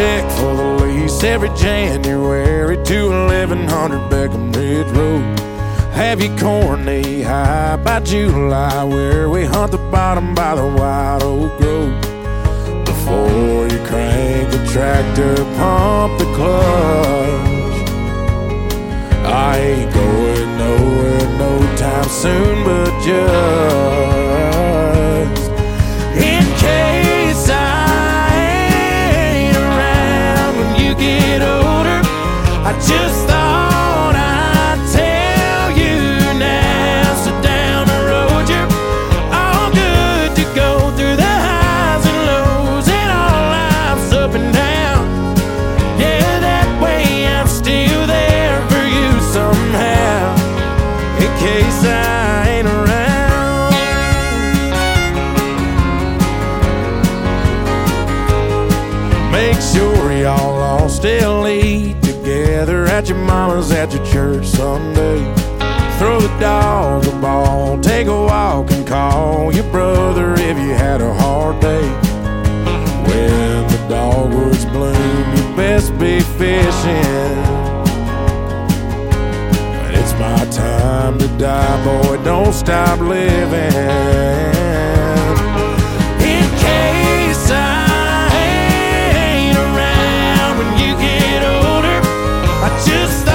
check for the lease every January to 1100 Beckham Ridge Road. Have you corn knee high by July, where we hunt the bottom by the White Oak Grove. Before you crank the tractor, pump the clutch. I ain't going nowhere no time soon, but just in case I ain't around when you get older, I just thought I'd tell you now. So down the road you're all good to go, through the highs and lows and all life's up and down. Yeah, that way I'm still there for you somehow, in case I ain't around. Make sure y'all all still eat together at your mama's, at your church Sunday. Throw the dog a ball, take a walk and call your brother if you had a hard day. When the dogwoods bloom, you best be fishing. When it's my time to die, boy, don't stop living. In case I ain't around when you get older, I just